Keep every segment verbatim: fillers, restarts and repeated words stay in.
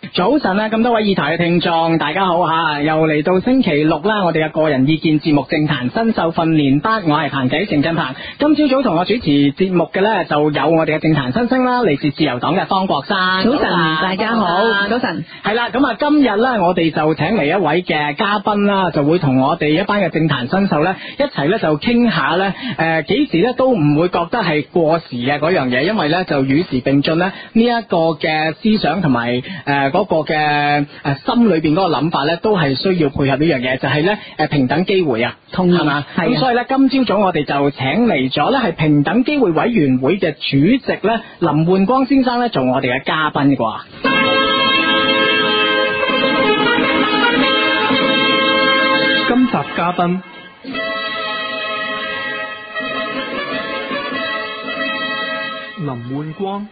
早晨啊，咁多位議台嘅聽眾，大家好吓，又嚟到星期六啦，我哋嘅個人意見節目政壇新秀訓練班，我係彭仔程振鵬。今朝早同我主持節目嘅呢，就有我哋嘅政壇新星啦，嚟自自由黨嘅方國珊。 早晨，大家好，早晨。 係啦，咁啊，今日呢，我哋就請嚟一位嘅嘉賓啦，就會同我哋一班嘅政壇新秀呢，一齊呢，就傾下呢，誒、呃，幾時呢都唔會覺得係過時嘅嗰樣嘢，因為呢，就與時並進呢，呢、這、一個嘅思想同埋誒嗰個嘅誒、呃、心裏邊嗰個諗法咧，都係需要配合呢樣嘢，就係咧誒平等機會啊，通係嘛？咁所以咧，今朝早我哋就請嚟咗咧係平等機會委員會嘅主席咧林煥光先生咧做我哋嘅嘉賓啩。 今集嘉賓林煥光。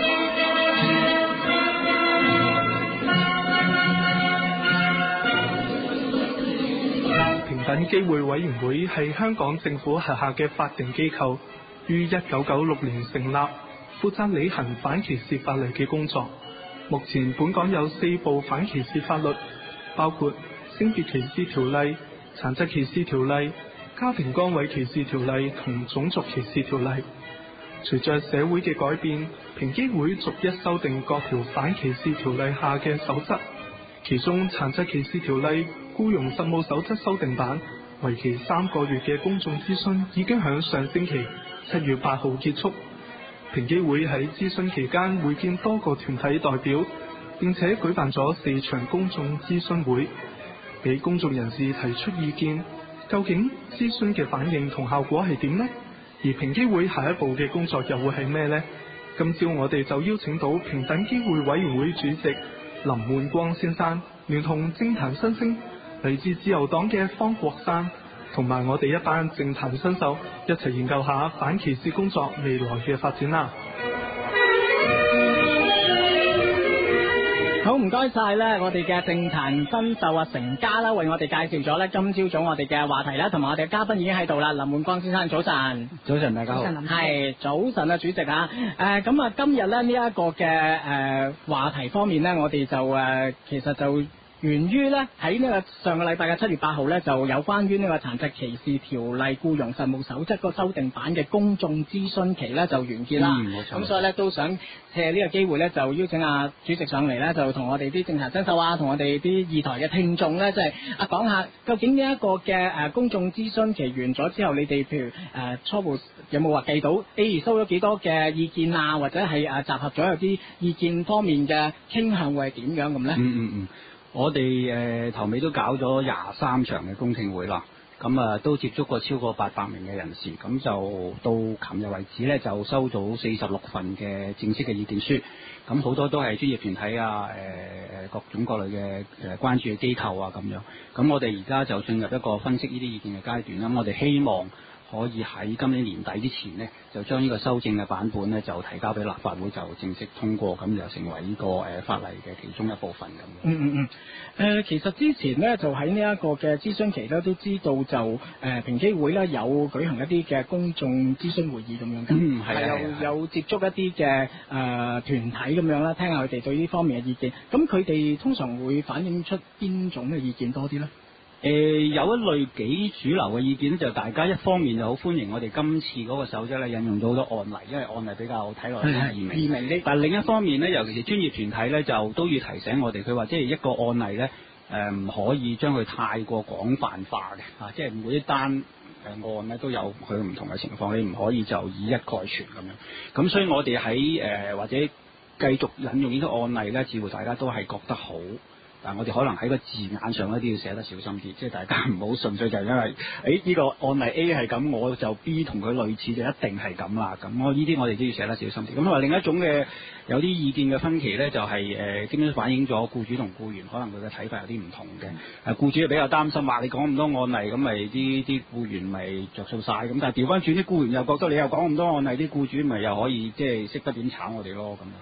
平等機會委員會係香港政府轄下嘅法定機構，於一九九六年成立，負責履行反歧視法律嘅工作。目前本港有四部反歧視法律，包括性別歧視條例、殘疾歧視條例、家庭崗位歧視條例同種族歧視條例。隨着社會嘅改變，平機會逐一修訂各條反歧視條例下嘅守則，其中殘疾歧視條例僱傭實務守則修訂版為期三個月嘅公眾諮詢已經響上星期七月八號結束。平機會喺諮詢期間會見多個團體代表，並且舉辦咗四場公眾諮詢會，俾公眾人士提出意見。究竟諮詢嘅反應同效果係點呢？而平機會下一步嘅工作又會係咩呢？今朝我哋就邀請到平等機會委員會主席林煥光先生，聯同政壇新星嚟自自由黨嘅方國珊，同埋我哋一班政壇新秀一齊研究下反歧視工作未來嘅發展啦。 好，唔該晒咧，我哋嘅政壇新秀啊成家啦，為我哋介紹咗咧今朝早我哋嘅話題啦，同埋我哋嘅嘉賓已經喺度啦。林煥光先生早晨。 早晨大家好。 係早晨啊，主席啊，誒咁啊，今日咧呢一個嘅誒、呃、話題方面咧，我哋就誒、呃、其實就源於咧喺呢個上個禮拜嘅七月八號咧，就有關於呢個殘疾歧視條例僱傭實務守則個修訂版嘅公眾諮詢期咧就完結啦。 嗯，冇錯。 咁所以咧都想借呢個機會咧，就邀請阿主席上嚟咧，就同我哋啲政壇新秀啊，同我哋啲議台嘅聽眾咧，即係啊講下究竟呢一個嘅誒公眾諮詢期完咗之後，你哋譬如誒、呃、初步有冇話計到 A 收咗幾多嘅意見啊，或者係誒集合咗有啲意見方面嘅傾向會係點樣咁咧？ 嗯嗯嗯。我哋誒、呃、頭尾都搞咗廿三場嘅公聽會啦，咁啊都接觸過超過八百名嘅人士，咁就到琴日為止呢，就收到四十六份嘅正式嘅意見書，咁好多都係專業團體啊，誒、呃、各種各類嘅誒關注嘅機構啊咁樣，咁我哋而家就進入一個分析呢啲意見嘅階段啦，咁我哋希望可以喺今年年底之前呢，就將呢個修正嘅版本呢，就提交俾立法會，就正式通過，咁就成為呢個誒法例嘅其中一部分咁。 嗯嗯嗯。誒、呃，其實之前呢，就喺呢一個嘅諮詢期咧，都知道就誒、呃、平機會咧有舉行一啲嘅公眾諮詢會議咁樣嘅。 嗯，係有有接觸一啲嘅誒團體咁樣啦，聽下佢哋對呢方面嘅意見。咁佢哋通常會反映出邊種嘅意見多啲咧？ 誒、呃、有一類幾主流嘅意見咧，就大家一方面就好歡迎我哋今次嗰個守則咧引用到好多案例，因為案例比較睇落去易明。易明啲。但係另一方面咧，尤其是專業團體咧，就都要提醒我哋，佢話即係一個案例咧，誒、呃、唔可以將佢太過廣泛化嘅，啊，即係每一單誒案咧都有佢唔同嘅情況，你唔可以就以一概全咁樣。咁所以我哋喺誒或者繼續引用呢啲案例咧，似乎大家都係覺得好。但係我哋可能喺個字眼上咧都要寫得小心啲，即係大家唔好純粹就係因為誒呢、哎呢個案例 A 係咁，我就 B 同佢類似就一定係咁啦。咁我呢啲我哋都要寫得小心啲。咁同埋另一種嘅有啲意見嘅分歧咧，就係、是、誒基本上反映咗僱主同僱員可能佢嘅睇法有啲唔同嘅。誒僱主比較擔心話你講咁多案例，咁咪啲啲僱員咪着數晒。咁但係調翻轉啲僱員又覺得你又講咁多案例，啲僱主咪又可以即係識得點炒我哋咯咁樣。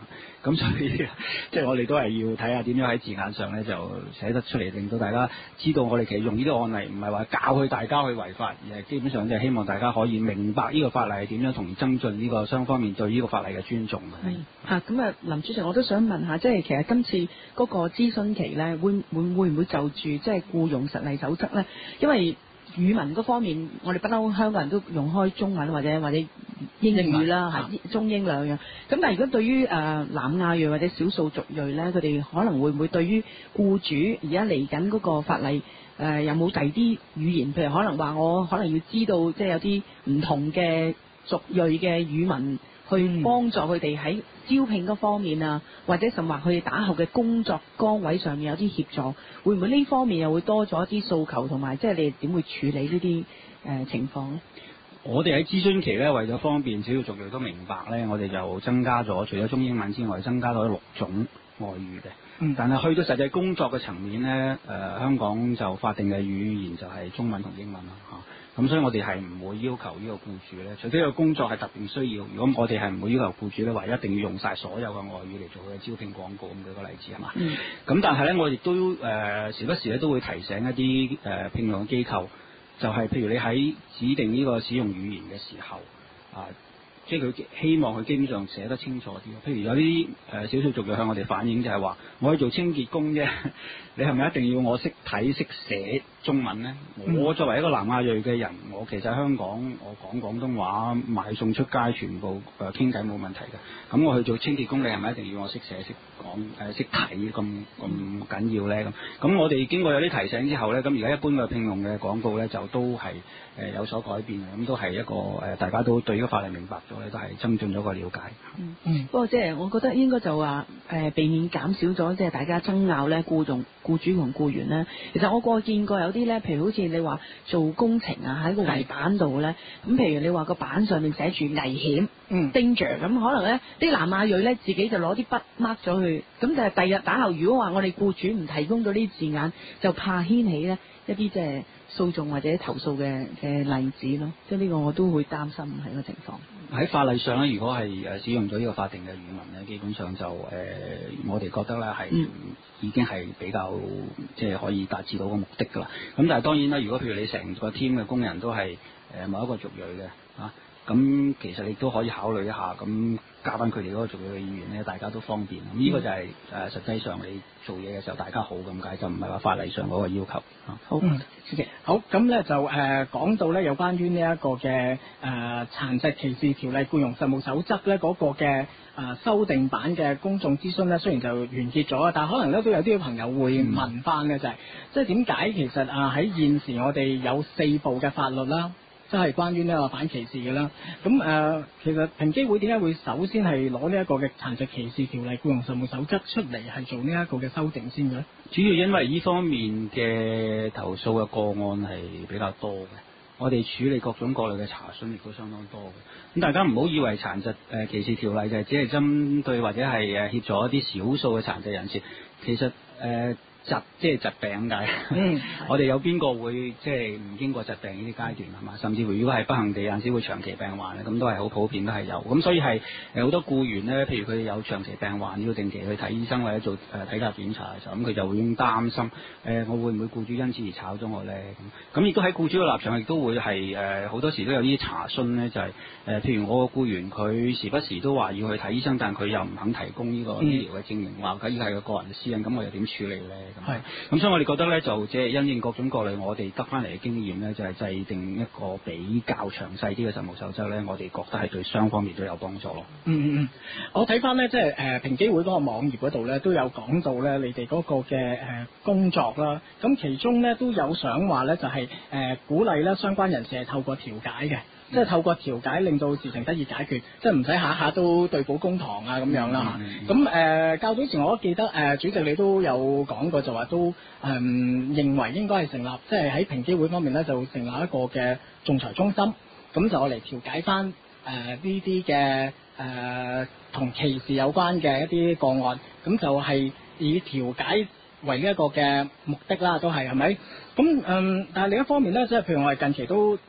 咁所以即係我哋都係要睇下點樣喺字眼上咧就寫得出嚟，令到大家知道我哋其實用呢啲案例唔係話教佢大家去違法，而係基本上就係希望大家可以明白呢個法例係點樣，同增進呢個雙方面對呢個法例嘅尊重。 係嚇咁啊，林主席我都想問下，即係其實今次嗰個諮詢期咧，會會會唔會就住即係僱傭實例守則咧？因為語文嗰方面，我哋不嬲香港人都用開中文或者或者英語啦，係中英兩樣。咁但係如果對於誒、呃、南亞裔或者少數族裔咧，佢哋可能會唔會對於僱主而家嚟緊嗰個法例誒、呃、有冇第二啲語言？譬如可能話我可能要知道即係有啲唔同嘅族裔嘅語文，去幫助佢哋喺招聘嗰方面啊，或者甚至佢哋打後嘅工作崗位上面有啲協助，會唔會呢方面又會多咗一啲訴求，同埋即係你哋點會處理呢啲誒情況咧？ 我哋喺諮詢期咧，為咗方便少數族裔都明白咧，我哋就增加咗除咗中英文之外，增加咗六種外語嘅。嗯，但係去到實際工作嘅層面咧，誒、呃、香港就法定嘅語言就係中文同英文啦嚇。咁所以我哋係唔會要求呢個僱主咧，除非個工作係特別需要。如果我哋係唔會要求僱主咧話一定要用晒所有嘅外語嚟做佢嘅招聘廣告，咁舉個例子係嘛？嗯。咁但係咧，我亦都誒、呃、時不時咧都會提醒一啲誒、呃、聘用嘅機構，就係、是、譬如你喺指定呢個使用語言嘅時候啊。呃即係佢希望佢基本上寫得清楚啲。譬如有啲誒少數族裔向我哋反映就係話，我去做清潔工啫，你係咪一定要我識睇識寫中文呢？嗯、我作為一個南亞裔嘅人，我其實喺香港我講廣東話，買餸出街全部誒傾偈冇問題嘅。咁我去做清潔工，你係咪一定要我識寫識講誒識睇咁咁緊要呢？咁咁我哋經過有啲提醒之後呢，咁而家一般嘅聘用嘅廣告呢，就都係誒有所改變嘅，咁都係一個誒大家都對呢個法例明白咗。都係增進咗個了解。 嗯嗯。不過即係我覺得應該就話誒、呃、避免減少咗即係大家爭拗咧，僱傭僱主同僱員咧。其實我過見過有啲咧，譬如好似你話做工程啊，喺個圍板度咧，咁譬如你話個板上面寫住危險，嗯 danger，咁可能咧啲南亞裔咧自己就攞啲筆 mark 咗佢，咁但係第日打後如果話我哋僱主唔提供咗呢啲字眼，就怕掀起咧一啲即係訴訟或者投訴嘅嘅例子咯。即係呢個我都會擔心係個情況。 喺法例上咧，如果係誒使用咗呢個法定嘅語文咧，基本上就誒、呃、我哋覺得咧係、嗯、已經係比較即係可以達至到個目的㗎啦。咁但係當然啦，如果譬如你成個 team 嘅工人都係誒某一個族裔嘅啊，咁其實你都可以考慮一下，咁加翻佢哋嗰個族裔嘅語言咧，大家都方便。咁呢個就係、是、誒、呃、實際上你做嘢嘅時候大家好咁解，就唔係話法例上嗰個要求啊。 好，嗯，謝謝。好，咁咧就誒講、呃、到咧有關於呢一個嘅誒殘疾歧視條例僱傭實務守則咧嗰個嘅誒、呃、修訂版嘅公眾諮詢咧，雖然就完結咗，但係可能咧都有啲朋友會問翻咧，就係、是、即係點解其實啊喺現時我哋有四部嘅法律啦。即係關於呢個反歧視嘅啦，咁誒、呃、其實平機會點解會首先係攞呢一個嘅殘疾歧視條例僱傭實務守則出嚟係做呢一個嘅修訂先嘅咧？ 主要因為呢方面嘅投訴嘅個案係比較多嘅，我哋處理各種各類嘅查詢亦都相當多嘅。咁大家唔好以為殘疾誒、呃、歧視條例就係只係針對或者係誒協助一啲少數嘅殘疾人士，其實誒。呃疾即係疾病㗎，嗯、我哋有邊個會即係唔經過疾病呢啲階段係嘛？甚至乎如果係不幸地有陣時會長期病患咧，咁都係好普遍都係有。咁所以係誒好多僱員咧，譬如佢哋有長期病患要定期去睇醫生或者做誒、呃、體格檢查嘅時候，咁佢就會已經擔心誒、呃、我會唔會僱主因此而炒咗我咧？咁咁亦都喺僱主嘅立場亦都會係誒好多時都有啲查詢咧，就係、是、誒、呃、譬如我個僱員佢時不時都話要去睇醫生，但佢又唔肯提供呢個醫療嘅證明，話佢依係個個人嘅私隱，咁我又點處理咧？係，咁所以我哋覺得咧，就即係因應各種各類我哋得翻嚟嘅經驗咧，就係、是、制定一個比較詳細啲嘅實務守則咧，我哋覺得係對雙方面都有幫助咯。 嗯嗯嗯，我睇翻咧，即係誒平機會嗰個網頁嗰度咧，都有講到咧，你哋嗰個嘅誒、呃、工作啦，咁其中咧都有想話咧，就係、是、誒、呃、鼓勵咧相關人士係透過調解嘅。即係透過調解令到事情得以解決，即係唔使下下都對簿公堂啊咁樣啦嚇。咁誒、呃、較早前我都記得誒、呃、主席你都有講過，就話都誒、呃、認為應該係成立，即係喺平機會方面咧就成立一個嘅仲裁中心，咁就我嚟調解翻誒呢啲嘅誒同歧視有關嘅一啲個案，咁就係以調解為一個嘅目的啦，都係係咪？咁嗯，但係另一方面咧，即係譬如我哋近期都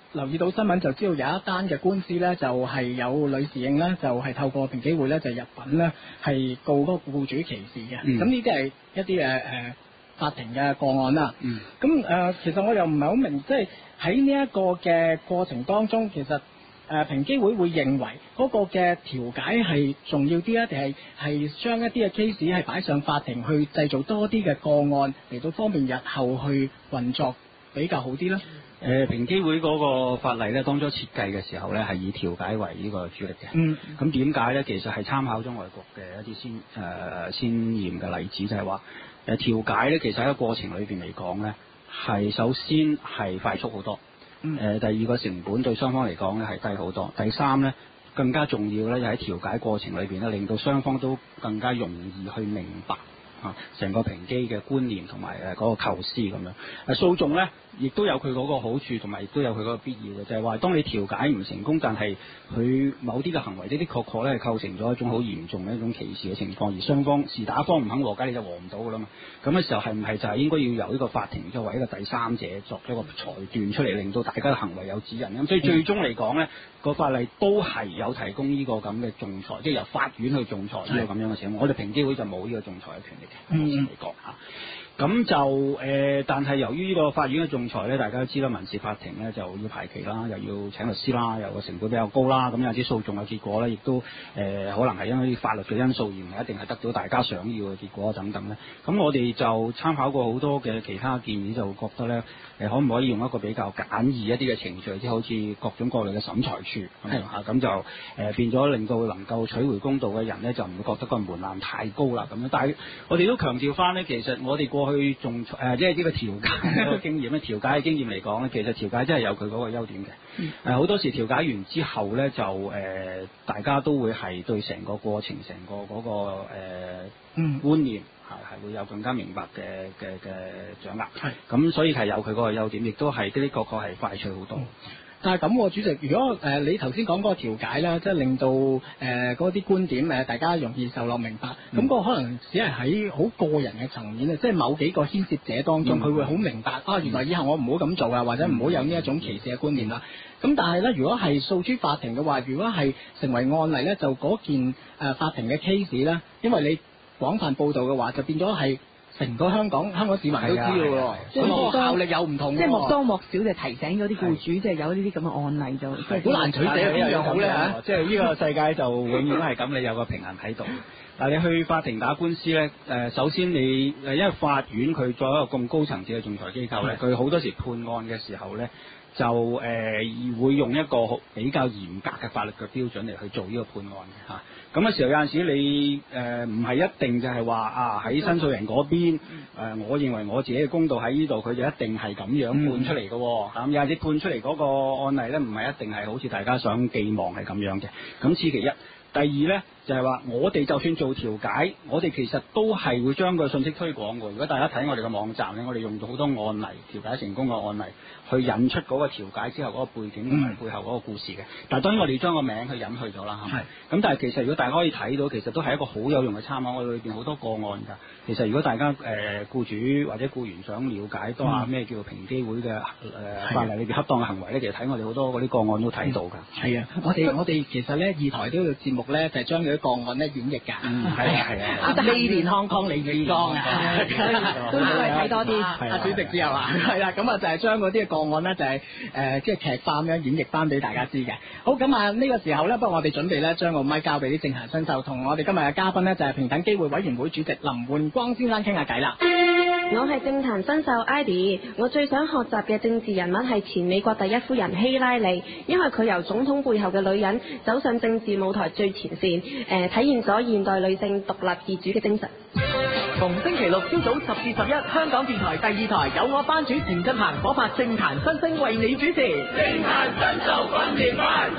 留意到新聞就知道有一單嘅官司咧，就係、是、有女侍應咧，就係、是、透過平機會咧就入稟咧係告嗰個僱主歧視嘅。咁呢啲係一啲誒誒法庭嘅個案啦。 嗯。 咁誒、呃，其實我又唔係好明，即係喺呢一個嘅過程當中，其實誒、呃、平機會會認為嗰個嘅調解係重要啲啊，定係係將一啲嘅 case 係擺上法庭去製造多啲嘅個案嚟到方便日後去運作比較好啲咧？ 誒、呃、平機會嗰個法例咧，當初設計嘅時候咧，係以調解為呢個主力嘅。 嗯。咁點解咧？其實係參考咗外國嘅一啲先誒、呃、先驗嘅例子，就係話誒調解咧，其實喺個過程裏邊嚟講咧，係首先係快速好多。 嗯。誒、 呃，第二個成本對雙方嚟講咧係低好多。第三咧，更加重要咧，就喺調解過程裏邊咧，令到雙方都更加容易去明白。啊！成個平機嘅觀念同埋誒嗰個構思咁樣，誒訴訟咧，亦都有佢嗰個好處，同埋亦都有佢嗰個必要嘅，就係話當你調解唔成功，但係佢某啲嘅行為的的確確咧係構成咗一種好嚴重嘅一種歧視嘅情況，而雙方是打方唔肯和解，你就和唔到噶啦嘛。咁嘅時候係唔係就係應該要由呢個法庭作為一個第三者作一個裁斷出嚟，令到大家嘅行為有指引。咁所以最終嚟講咧，個法例都係有提供呢個咁嘅仲裁，即係由法院去仲裁呢個咁樣嘅情況。我哋平機會就冇呢個仲裁嘅權力。目前嚟講嚇，咁就誒、呃，但係由於呢個法院嘅仲裁咧，大家都知啦，民事法庭咧就要排期啦，又要請律師啦，又個成本比較高啦，咁有啲訴訟嘅結果咧，亦都誒、呃、可能係因為法律嘅因素而唔係一定係得到大家想要嘅結果等等咧。咁我哋就參考過好多嘅其他建議，就覺得咧誒、呃、可唔可以用一個比較簡易一啲嘅程序，即係好似各種各類嘅審裁處咁嚇，咁就誒、呃、變咗令到能夠取回公道嘅人咧，就唔會覺得個門檻太高啦咁樣。但係我哋都強調翻咧，其實我哋過去仲誒、呃、即係呢個調解嗰個經驗咧，調解嘅經驗嚟講咧，其實調解真係有佢嗰個優點嘅。誒、呃、好多時調解完之後咧，就誒、呃、大家都會係對成個過程、成個嗰、那個誒、呃嗯、觀念係係會有更加明白嘅嘅嘅掌握。係咁，所以係有佢嗰個優點，亦都係的的確確係快脆好多。嗯但係咁，主席，如果誒、呃、你頭先講嗰個調解咧，即係令到誒嗰啲觀點誒大家容易受落明白，咁、嗯、嗰個可能只係喺好個人嘅層面啊，即係某幾個牽涉者當中，佢、嗯、會好明白啊，原來以後我唔好咁做啊，或者唔好有呢一種歧視嘅觀念啦。咁、嗯、但係咧，如果係訴諸法庭嘅話，如果係成為案例咧，就嗰件誒、呃、法庭嘅 case 咧，因為你廣泛報導嘅話，就變咗係。成個香港香港市民都知嘅喎，即係個效力有唔同， 即係莫多莫少就提醒咗啲僱主，即係有呢啲咁嘅案例就好難取捨邊樣好咧嚇。 即係呢個世界就永遠都係咁，你有個平衡喺度。但係你去法庭打官司咧，誒首先你誒因為法院佢作為一個咁高層次嘅仲裁機構咧，佢好多時判案嘅時候咧，就誒、呃、會用一個比較嚴格嘅法律嘅標準嚟去做呢個判案嘅嚇。咁嘅時候有陣時你誒唔係一定就係話啊喺申訴人嗰邊誒、呃，我認為我自己嘅公道喺呢度，佢就一定係咁樣判出嚟嘅。咁、嗯、有陣時判出嚟嗰個案例咧，唔係一定係好似大家想寄望係咁樣嘅。咁此其一。第二咧就係、是、話，我哋就算做調解，我哋其實都係會將個信息推廣嘅。如果大家睇我哋嘅網站咧，我哋用咗好多案例，調解成功嘅案例，去引出嗰個調解之後嗰個背景同埋背後嗰個故事嘅。但係當然我哋將個名去隱去咗啦，係咪？咁但係其實如果大家可以睇到，其實都係一個好有用嘅參考。我哋裏邊好多個案㗎。其實如果大家誒、呃、僱主或者僱員想了解多下咩叫平機會嘅誒、呃、法例裏邊恰當嘅行為咧，其實睇我哋好多嗰啲個案都睇到㗎。係啊， 我哋我哋其實咧二台都有節目咧，就係將佢啲個案咧演繹㗎。嗯，係啊係啊。啊，呢年康康李志剛啊， 都都係睇多啲。 阿主席之後啊，係啦，咁啊就係將嗰啲嘅個案咧，就係誒即係劇化咁樣演繹翻俾大家知嘅。好，咁啊呢個時候咧，不過我哋準備咧將個咪交俾啲政壇新秀，同我哋今日嘅嘉賓咧就係平等機會委員會主席林煥光先生傾下偈啦。 我係政壇新秀 Idy， 我最想學習嘅政治人物係前美國第一夫人希拉里，因為佢由總統背後嘅女人走上政治舞台最前線，誒、呃、體現咗現代女性獨立自主嘅精神。 逢星期六朝早十至十一，香港電台第二台有我班主嚴振鵬火拍政壇新星為你主持。政壇新秀訓練班。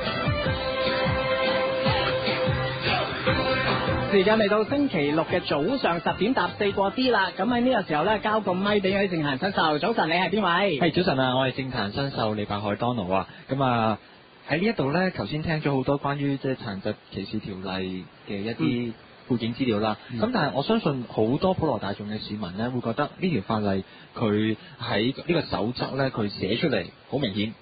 時間嚟到星期六嘅早上十點搭四過啲啦，咁喺呢個時候咧，交個咪俾我啲政壇新秀。早晨，你係邊位？ 係、hey, 早晨啊，我係政壇新秀李柏海 Donald 啊。咁啊喺呢一度咧，頭先聽咗好多關於即係殘疾歧視條例嘅一啲背景資料啦。咁、嗯、但係我相信好多普羅大眾嘅市民咧，會覺得呢條法例佢喺呢個守則咧，佢寫出嚟好明顯。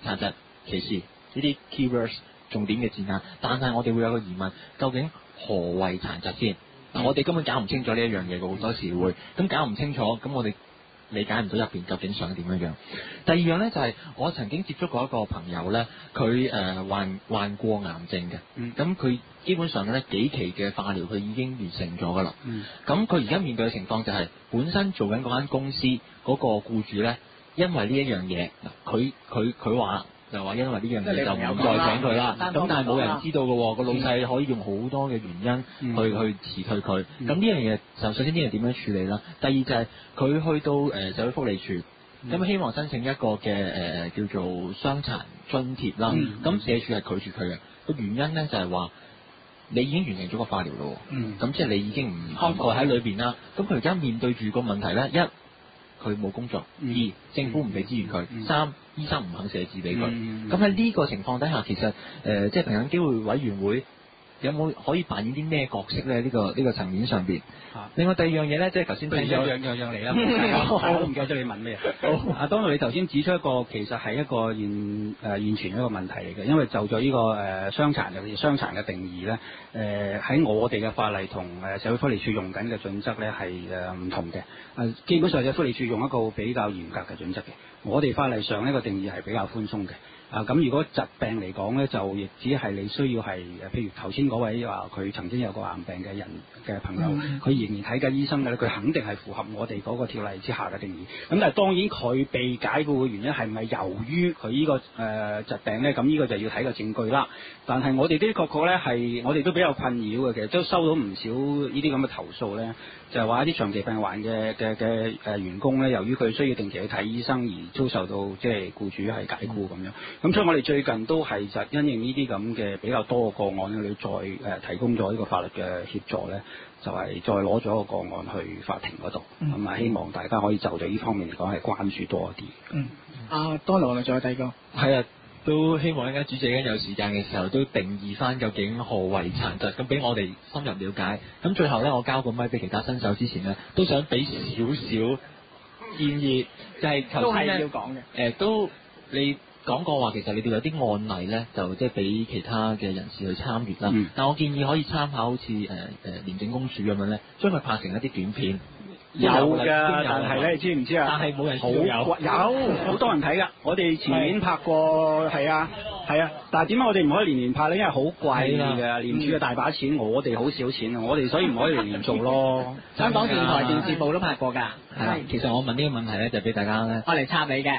殘疾歧視呢啲 keywords 重點嘅字眼，但係我哋會有個疑問，究竟何謂殘疾先？嗱、嗯，我哋根本搞唔清楚呢一樣嘢嘅，好多時會咁搞唔清楚，咁我哋理解唔到入邊究竟想點樣樣。第二樣呢，就係、是、我曾經接觸過一個朋友呢，佢誒、呃、患患過癌症嘅，咁佢、嗯、基本上呢幾期嘅化療佢已經完成咗噶啦。咁佢而家面對嘅情況就係、是、本身做緊嗰間公司嗰、那個僱主呢，因為呢一樣嘢，嗱佢佢佢話就話因為呢樣嘢就唔再請佢啦。咁但係冇人知道嘅喎，個老細可以用好多嘅原因去、嗯、去辭退佢。咁呢樣嘢就首先呢樣點樣處理啦？第二就係佢去到誒、呃、社會福利處，咁、嗯、希望申請一個嘅誒、呃、叫做傷殘津貼啦。咁、嗯、社署係拒絕佢嘅，個原因咧就係話你已經完成咗個化療咯。咁、嗯、即係你已經唔涵蓋喺裏邊啦。咁佢而家面對住個問題咧，一佢冇工作，嗯、二政府唔俾資源佢，嗯、三醫生唔肯寫字俾佢。咁喺呢個情況底下，其實誒、呃、即係平等機會委員會有冇可以扮演啲咩角色咧？呢、這個呢、這個層面上邊。啊、另外第二樣嘢咧，即係頭先聽咗樣樣樣嚟啦，我都唔記得咗你問咩。 阿當你頭先指出一個其實係一個現誒、呃、現存一個問題嚟嘅，因為就咗呢、這個誒傷殘尤其是傷殘嘅定義咧，誒、呃、喺我哋嘅法例同誒社會福利署用緊嘅準則咧係誒唔同嘅。誒、呃、基本上社會福利署用一個比較嚴格嘅準則嘅，我哋法例上呢個定義係比較寬鬆嘅。啊，咁如果疾病嚟講咧，就亦只係你需要係誒，譬如頭先嗰位話佢曾經有個癌病嘅人嘅朋友，佢、嗯、仍然睇緊醫生嘅咧，佢肯定係符合我哋嗰個條例之下嘅定義。咁但係當然佢被解雇嘅原因係咪由於佢呢個誒、呃、疾病咧？咁呢個就要睇個證據啦。但係我哋的確確咧係，我哋都比較困擾嘅，其實都收到唔少呢啲咁嘅投訴咧，就係話一啲長期病患嘅嘅嘅誒員工咧，由於佢需要定期去睇醫生而遭受到即係僱主係解雇咁樣。咁所以我哋最近都係就因應呢啲咁嘅比較多嘅個案咧，你再誒、呃、提供咗呢個法律嘅協助咧，就係、是、再攞咗個個案去法庭嗰度，咁啊、嗯、希望大家可以就住呢方面嚟講係關注多一啲。嗯，阿多羅咪仲有第二個， 係啊，都希望一間主席有時間嘅時候都定義翻究竟何為殘疾，咁俾我哋深入了解。咁最後咧，我交個咪俾其他新手之前咧，都想俾少少建議，就係頭先咧要講嘅，誒、呃、都你。講過話，其實你哋有啲案例咧，就即係俾其他嘅人士去參與啦。嗯、但我建議可以參考好似誒誒廉政公署咁樣咧，將佢拍成一啲短片。 有㗎，但係咧，你知唔知啊？ 但係冇人好有，有好多人睇㗎。我哋前年拍過，係啊，係啊。但係點解我哋唔可以年年拍咧？因為好貴㗎，廉署嘅大把錢，我哋好少錢啊。我哋所以唔可以年年做咯。 香港電台電視部都拍過㗎。 係，其實我問呢個問題咧，就俾大家咧， 我嚟插你嘅。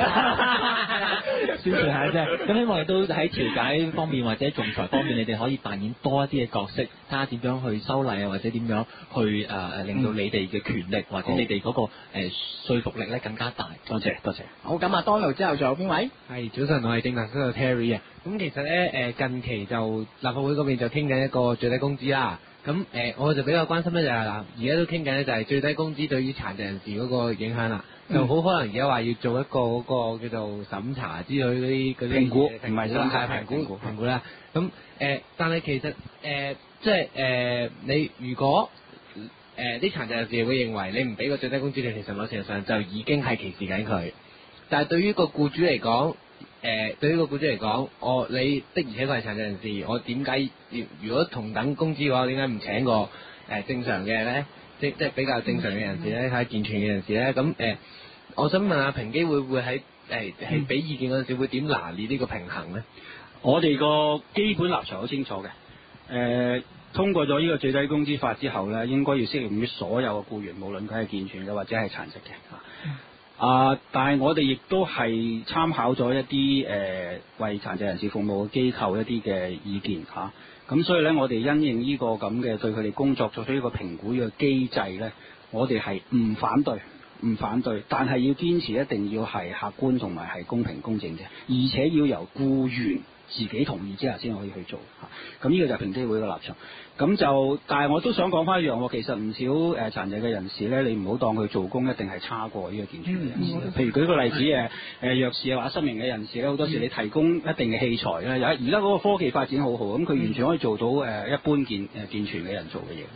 宣傳下啫，咁希望都喺調解方面或者仲裁方面，你哋可以扮演多一啲嘅角色，睇下點樣去修例啊，或者點樣去誒誒、呃、令到你哋嘅權力、嗯、或者你哋嗰、那個誒、呃、說服力咧更加大。多謝多謝。 好，咁啊，當勞之後仲有邊位？ 係早晨，我係政壇新秀 Terry 啊。咁其實咧誒近期就立法會嗰邊就傾緊一個最低工資啦。咁誒、呃、我就比較關心咧就係、是、嗱，而家都傾緊咧就係最低工資對於殘疾人士嗰個影響啦。就好可能而家話要做一個嗰個叫做審查之類嗰啲嗰啲評估，唔係審查評估評估啦。咁誒、呃，但係其實誒、呃，即係誒、呃，你如果誒啲殘疾人士會認為你唔俾個最低工資，你其實某程度上就已經係歧視緊佢。但係對於個僱主嚟講，誒、呃、對於個僱主嚟講，我你的而且確係殘疾人士，我點解要如果同等工資嘅話，點解唔請個誒、呃、正常嘅咧？即即係比較正常嘅人士咧，睇下健全嘅人士咧，咁誒、呃，我想問下平機會會喺誒係俾意見嗰陣時會點拿捏呢個平衡咧？ 我哋個基本立場好清楚嘅，誒、呃，通過咗呢個最低工資法之後咧，應該要適用於所有嘅僱員，無論佢係健全嘅或者係殘疾嘅嚇。啊，但係我哋亦都係參考咗一啲誒、呃、為殘疾人士服務嘅機構一啲嘅意見嚇。啊咁所以咧，我哋因應呢個咁嘅對佢哋工作作出一個評估嘅機制咧，我哋係唔反對，唔反對，但係要堅持一定要係客觀同埋係公平公正嘅，而且要由僱員自己同意之下先可以去做嚇。咁呢個就係平機會嘅立場。咁就，但係我都想講翻一樣喎，其實唔少誒殘疾嘅人士咧，你唔好當佢做工一定係差過呢個健全嘅人士。嗯、譬如舉個例子誒，誒弱視啊或者失明嘅人士咧，好多時你提供一定嘅器材咧，有而家嗰個科技發展好好，咁佢完全可以做到誒一般健誒健全嘅人做嘅嘢。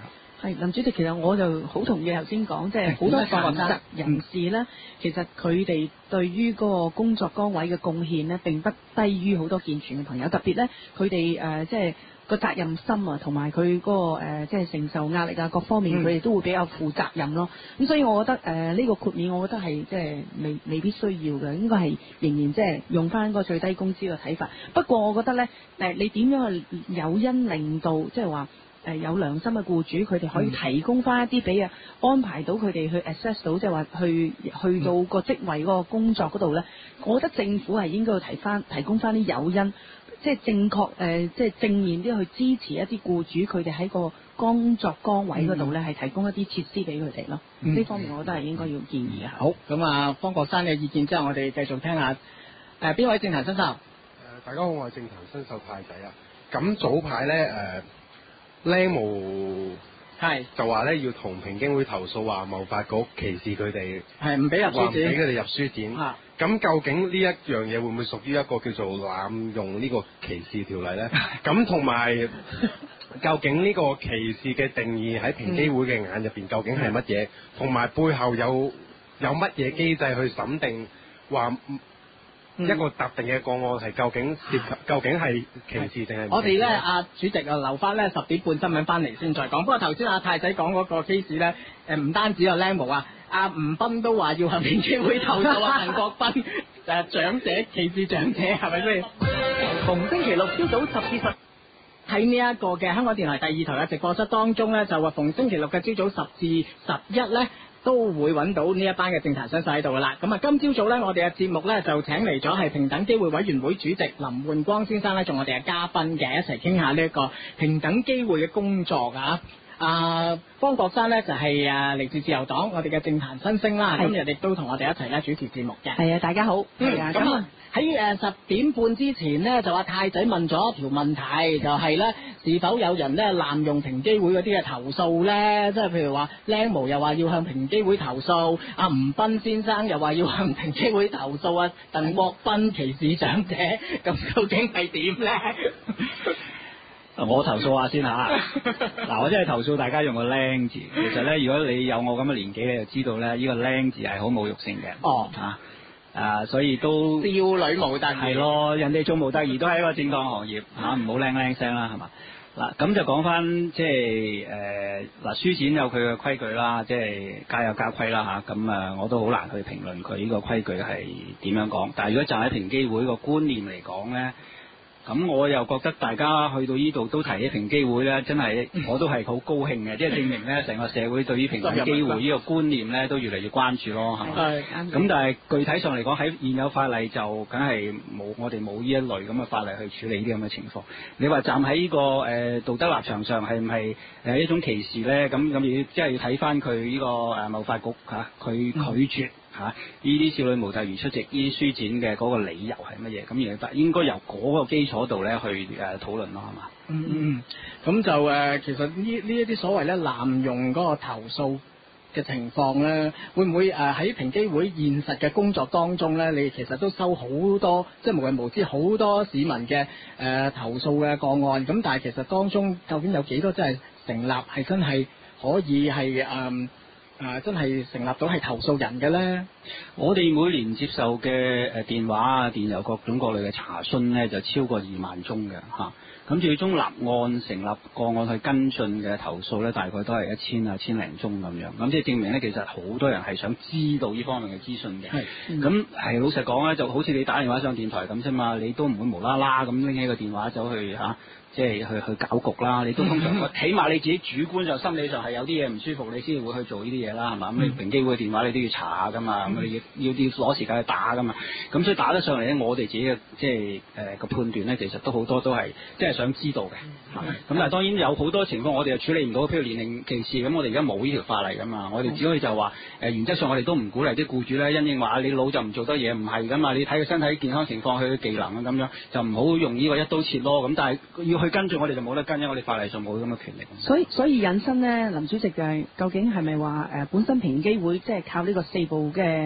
係林主席，其實我就好同意頭先講，即係好多殘疾人士咧，其實佢哋對於嗰個工作崗位嘅貢獻咧，並不低於好多健全嘅朋友，特別咧佢哋誒即係個責任心啊，同埋佢嗰個誒即係承受壓力啊各方面，佢哋、嗯、都會比較負責任咯。咁所以我覺得誒呢、呃這個豁免，我覺得係即係未未必需要嘅，應該係仍然即係用翻個最低工資嘅睇法。不過我覺得咧誒，你點樣去誘因令到即係話？誒有良心嘅僱主，佢哋可以提供翻一啲俾啊，安排到佢哋去 access 到，即係話去去到個職位嗰個工作嗰度咧。我覺得政府係應該要提翻提供翻啲誘因，即係正確誒，即係正面啲去支持一啲僱主，佢哋喺個工作崗位嗰度咧係提供一啲設施俾佢哋咯。呢、嗯、方面我覺得係應該要建議下。 好，咁啊，方國珊嘅意見之後，我哋繼續聽下誒邊位政壇新秀？誒、呃， 大家好，我係政壇新秀太仔啊。咁早排咧誒。呃靚模係就話咧要同平機會投訴話貿發局歧視佢哋，係唔俾入書展，唔俾佢哋入書展。咁究竟呢一樣嘢會唔會屬於一個叫做濫用呢個歧視條例咧？咁同埋究竟呢個歧視嘅定義喺平機會嘅眼入邊究竟係乜嘢？同埋背後有有乜嘢機制去審定話？一個特定嘅個案係究竟涉及究竟係歧視定係？ 我哋咧，阿主席啊，留翻咧十點半新聞翻嚟先再講。不過頭先阿太仔講嗰個 case 咧，誒唔單止有靚模啊，阿吳斌都話要向平機會投訴啊，陳國斌誒長者歧視長者係咪先？ 逢星期六朝早十至十。 喺呢一個嘅香港電台第二台嘅直播室當中咧，就話逢星期六嘅朝早十至十一咧，都會揾到呢一班嘅政壇新秀喺度噶啦。咁啊，今朝早咧，我哋嘅節目咧就請嚟咗係平等機會委員會主席林煥光先生咧，做我哋嘅嘉賓嘅，一齊傾下呢一個平等機會嘅工作啊。啊，方國珊咧就係啊嚟自自由黨，我哋嘅政壇新星啦，今日亦都同我哋一齊咧主持節目嘅。 係啊，大家好。 嗯，咁啊喺誒十點半之前呢，就阿太仔問咗一條問題，就係、是、咧是否有人咧濫用平機會嗰啲嘅投訴咧？即係譬如話靚模又話要向平機會投訴，阿吳斌先生又話要向平機會投訴啊，鄧國斌歧視長者，咁究竟係點咧？ 我投訴下先吓，嗱，我真係投訴大家用個靚字。其實咧，如果你有我咁嘅年紀，你就知道咧，呢個靚字係好侮辱性嘅。哦，啊，啊，所以都少女模特兒係咯，人哋做模特兒都係一個正當行業吓，唔好靚靚聲啦，係嘛？嗱，咁就講翻即係誒，嗱，書展有佢嘅規矩啦，即係家有家規啦吓，咁啊，我都好難去評論佢呢個規矩係點樣講。但係如果站喺平機會個觀念嚟講咧。咁我又覺得大家去到呢度都提起平機會咧，真係我都係好高興嘅，即係證明咧成個社會對於平等機會呢個觀念咧都越嚟越關注咯，係嘛？咁但係具體上嚟講，喺現有法例就梗係冇，我哋冇呢一類咁嘅法例去處理呢啲咁嘅情況。你話站喺呢個誒道德立場上係唔係誒一種歧視咧？咁咁要即係要睇翻佢呢個誒貿發局嚇，佢拒絕。嚇！呢啲少女模特兒出席呢啲書展嘅嗰個理由係乜嘢？咁而應該由嗰個基礎度咧去誒討論咯，係嘛？ 嗯嗯，咁就誒、呃，其實呢呢一啲所謂咧濫用嗰個投訴嘅情況咧，會唔會誒喺平機會現實嘅工作當中咧，你其實都收好多即係無謂無知好多市民嘅誒、呃、投訴嘅個案，咁但係其實當中究竟有幾多真係成立係真係可以係誒？呃誒、啊，真係成立到係投訴人嘅咧？ 我哋每年接受嘅誒電話啊、電郵各種各類嘅查詢咧，就超過二萬宗嘅嚇。咁、啊、最終立案成立個案去跟進嘅投訴咧，大概都係一千啊千零宗咁樣。咁即係證明咧，其實好多人係想知道呢方面嘅資訊嘅。係。咁係老實講咧，就好似你打電話上電台咁啫嘛，你都唔會無啦啦咁拎起個電話走去嚇。啊即係去去搞局啦，你都通常起碼你自己主觀上心理上係有啲嘢唔舒服，你先會去做呢啲嘢啦，係嘛？咁你平機會嘅電話你都要查下噶嘛，咁你要要啲攞時間去打噶嘛，咁所以打得上嚟咧，我哋自己嘅即係誒個判斷咧，其實都好多都係即係想知道嘅，咁但係當然有好多情況我哋又處理唔到，譬如年齡歧視，咁我哋而家冇呢條法例噶嘛，我哋只可以就話誒原則上我哋都唔鼓勵啲僱主咧，因應話你老就唔做得嘢，唔係噶嘛，你睇佢身體健康情況，佢嘅技能啊咁樣，就唔好用呢個一刀切咯，咁但係要去跟住我哋就冇得跟，因為我哋法例上冇咁嘅權力。 所以所以引申呢，林主席就係究竟係咪話誒本身平機會即係靠呢個四部嘅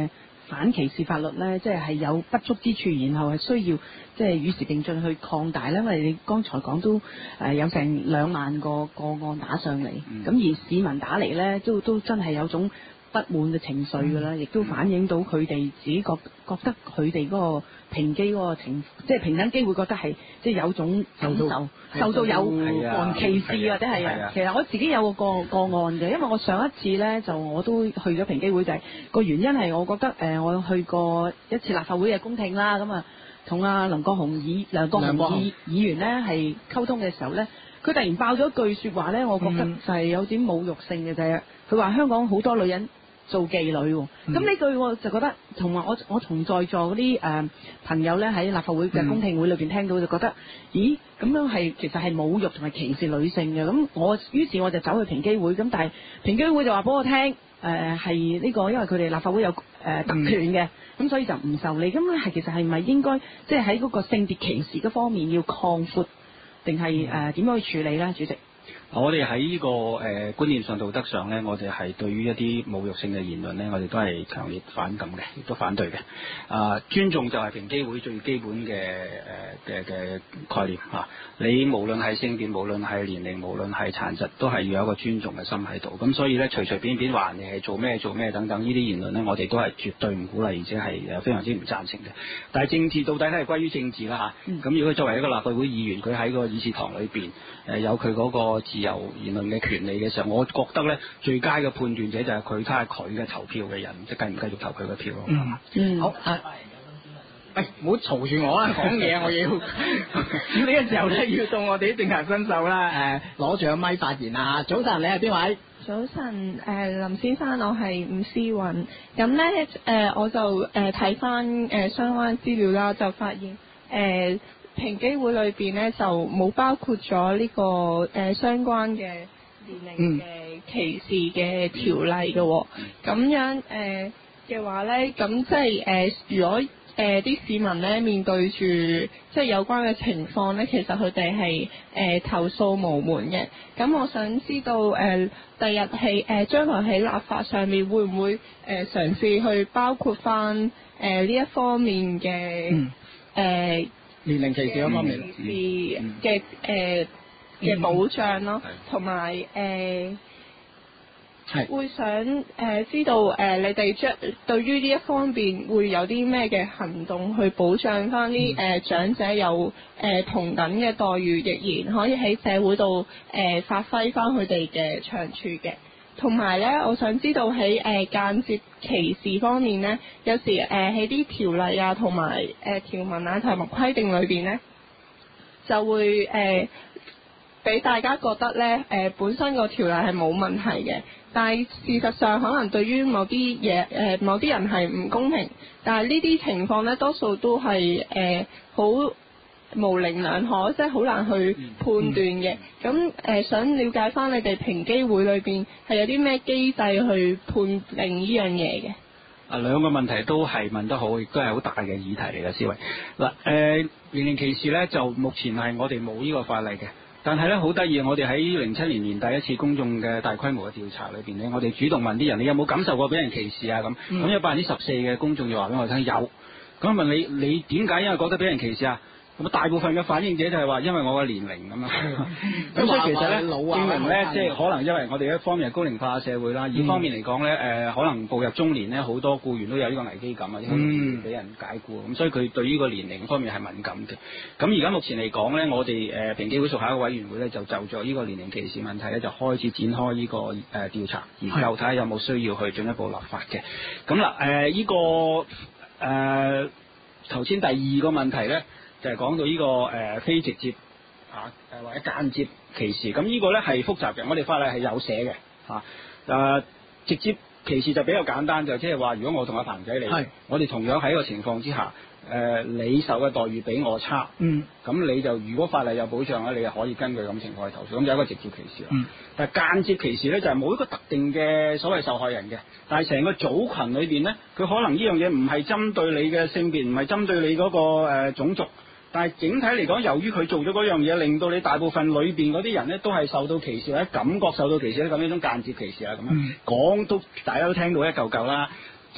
反歧視法律咧，即係係有不足之處，然後係需要即係與時並進去擴大咧。因為你剛才講都誒有成兩萬個個案打上嚟，咁、嗯、而市民打嚟咧都都真係有種不滿嘅情緒㗎啦，亦、嗯、都反映到佢哋自己覺覺得佢哋嗰個平機嗰個情，即係平等機會覺得係即係有種感受，受到有按歧視或者係啊。其實我自己有個個個案嘅，因為我上一次咧就我都去咗平機會，就係、是、個原因係我覺得誒、呃、我去過一次立法會嘅公聽啦，咁啊同阿梁國雄議梁國雄議議員咧係溝通嘅時候咧，佢突然爆咗一句説話咧，我覺得就係有點侮辱性嘅，就係佢話香港好多女人做妓女喎，咁、嗯、呢句我就覺得，同埋我我同在座嗰啲誒朋友咧喺立法會嘅公聽會裏邊聽到，就覺得，咦咁樣係其實係侮辱同埋歧視女性嘅，咁我於是我就走去平機會，咁但係平機會就話俾我聽，誒係呢個因為佢哋立法會有誒、呃、特權嘅，咁、嗯、所以就唔受理，咁係其實係咪應該即係喺嗰個性別歧視嗰方面要擴闊，定係誒點樣去處理咧，主席？ 我哋喺呢個誒、呃、觀念上道德上咧，我哋係對於一啲侮辱性嘅言論咧，我哋都係強烈反感嘅，亦都反對嘅。啊、呃，尊重就係平機會最基本嘅誒嘅嘅概念嚇、啊。你無論係性別，無論係年齡，無論係殘疾，都係要有一個尊重嘅心喺度。咁所以咧，隨隨便便話人哋係做咩做咩等等呢啲言論咧，我哋都係絕對唔鼓勵，而且係誒非常之唔贊成嘅。但係政治到底咧係歸於政治啦嚇。咁、啊嗯、如果作為一個立法會議員，佢喺個議事堂裏邊誒、呃、有佢嗰個自由言論嘅權利嘅時候，我覺得咧最佳嘅判斷者就係佢睇下佢嘅投票嘅人，即係繼唔繼續投佢嘅票咯。 嗯，嗯好。喂，唔好嘈住我啦，講嘢我要。咁呢個時候咧，要到我哋啲政壇新秀啦，誒、呃，攞住個咪發言啊！早晨，你係邊位？ 早晨，誒、呃、林先生，我係伍思韻。咁咧，誒、呃、我就誒睇翻誒相關資料啦，就發現誒。呃平機會裏邊咧就冇包括咗呢、這個誒、呃、相關嘅年齡嘅歧視嘅條例嘅喎、哦，咁樣誒嘅話咧，咁即係誒如果誒啲、呃、市民咧面對住即係有關嘅情況咧，其實佢哋係誒投訴無門嘅。咁我想知道誒第日係誒將來喺立法上面會唔會誒、呃、嘗試去包括翻誒呢一方面嘅誒？嗯呃年齡歧視嗰方面， 歧視嘅誒嘅保障咯，同埋誒會想誒、呃、知道誒、呃、你哋將對於呢一方面會有啲咩嘅行動去保障翻啲誒長者有誒、呃、同等嘅待遇，亦然可以喺社會度誒、呃、發揮翻佢哋嘅長處嘅。同埋咧，我想知道喺誒、呃、間接歧視方面咧，有時誒喺啲條例啊，同埋誒條文啊，同埋規定裏邊咧，就會誒俾、呃、大家覺得咧，誒、呃、本身個條例係冇問題嘅，但係事實上可能對於某啲嘢誒某啲人係唔公平，但係呢啲情況咧，多數都係誒好模棱兩可，即係好難去判斷嘅。咁、嗯、誒、呃、想了解翻你哋平機會裏邊係有啲咩機制去判定呢樣嘢嘅？ 啊，兩個問題都係問得好，亦都係好大嘅議題嚟嘅，思維。嗱、呃，誒年齡歧視咧，就目前係我哋冇呢個法例嘅。但係咧好得意，我哋喺零七年年第一次公眾嘅大規模嘅調查裏邊咧，我哋主動問啲人，你有冇感受過俾人歧視啊？咁咁、嗯、有百分之十四嘅公眾就話俾我聽有。咁問你，你點解因為覺得俾人歧視啊？咁大部分嘅反應者就係話，因為我嘅年齡咁啊。咁所以其實咧，證明咧，即係可能因為我哋一方面係高齡化嘅社會啦，二方面嚟講咧，誒、呃、可能步入中年咧，好多僱員都有呢個危機感啊，因為俾人解僱，咁所以佢對呢個年齡方面係敏感嘅。咁而家目前嚟講咧，我哋誒平機會屬下一個委員會咧，就就咗呢個年齡歧視問題咧，就開始展開呢、這個誒、呃、調查研究，睇下有冇需要去進一步立法嘅。咁啦，誒、呃、呢、這個誒頭先第二個問題咧。就係講到呢、這個誒、呃、非直接啊誒或者間接歧視，咁呢個咧係複雜嘅，我哋法例係有寫嘅嚇。誒、啊、直接歧視就比較簡單，就即係話，如果我同阿彭仔嚟，我哋同樣喺一個情況之下，誒、呃、你受嘅待遇比我差，嗯，咁你就如果法例有保障咧，你就可以根據咁情況去投訴，咁就一個直接歧視啦。嗯，但係間接歧視咧就係、是、冇一個特定嘅所謂受害人嘅，但係成個組群裏邊咧，佢可能呢樣嘢唔係針對你嘅性別，唔係針對你嗰、那個誒、呃、種族。但係整體嚟講，由於佢做咗嗰樣嘢，令到你大部分裏邊嗰啲人咧都係受到歧視或者感覺受到歧視咧，咁呢種間接歧視啊，咁樣講都大家都聽到一嚿嚿啦。